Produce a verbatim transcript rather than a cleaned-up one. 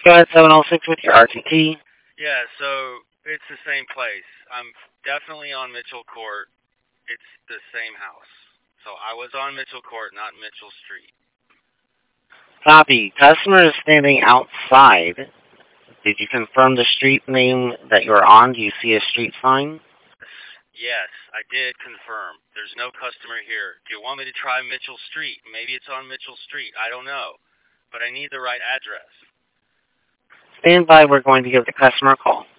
Go ahead, seven oh six with your R T T. Yeah, so it's the same place. I'm definitely on Mitchell Court. It's the same house. So I was on Mitchell Court, not Mitchell Street. Copy. Customer is standing outside. Did you confirm the street name that you're on? Do you see a street sign? Yes, I did confirm. There's no customer here. Do you want me to try Mitchell Street? Maybe it's on Mitchell Street. I don't know. But I need the right address. Stand by. We're going to give the customer a call.